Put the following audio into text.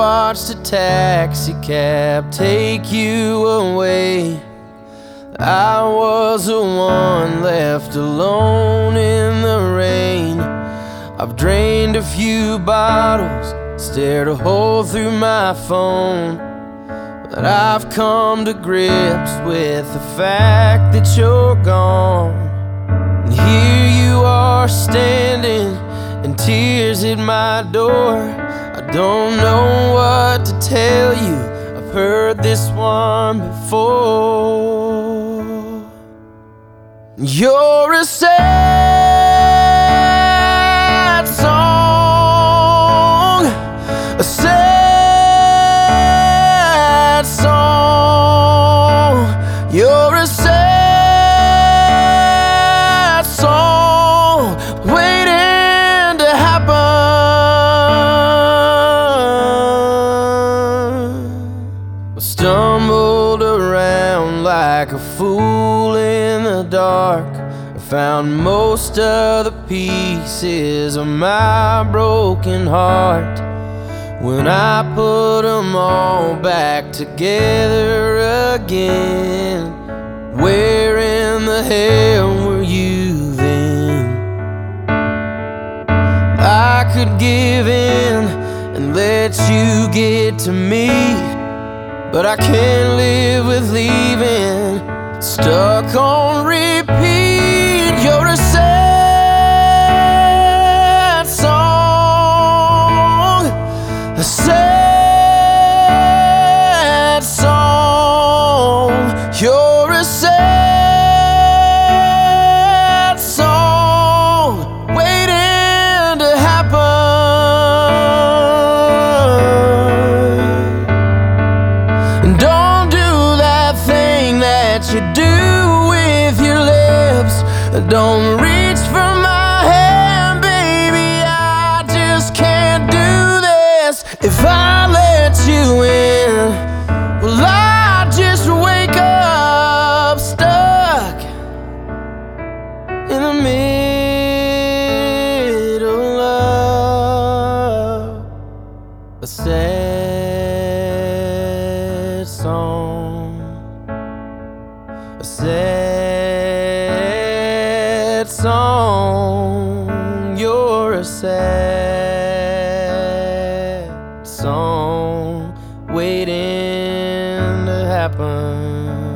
watched a taxi cab take you away. I was the one left alone in the rain. I've drained a few bottles, stared a hole through my phone, but I've come to grips with the fact that you're gone. And here you are standing, and tears hit my door. I don't know what to tell you, I've heard this one before. You're a sad song, a sad song. You're a sad song waiting to happen. I stumbled around like a fool in the dark. I found most of the pieces of my broken heart. When I put them all back together again, where in the hell were you then? I could give in and let you get to me, but I can't live with leaving stuck on repeat. You're a sad song, a sad song. You're a sad song waiting to happen. And don't do that thing that you do with your lips. Don't reach for my hand, baby, I just can't do this. If I let you in, will I just wake up stuck in the middle of a sad song, a sad song. You're a sad song waiting to happen.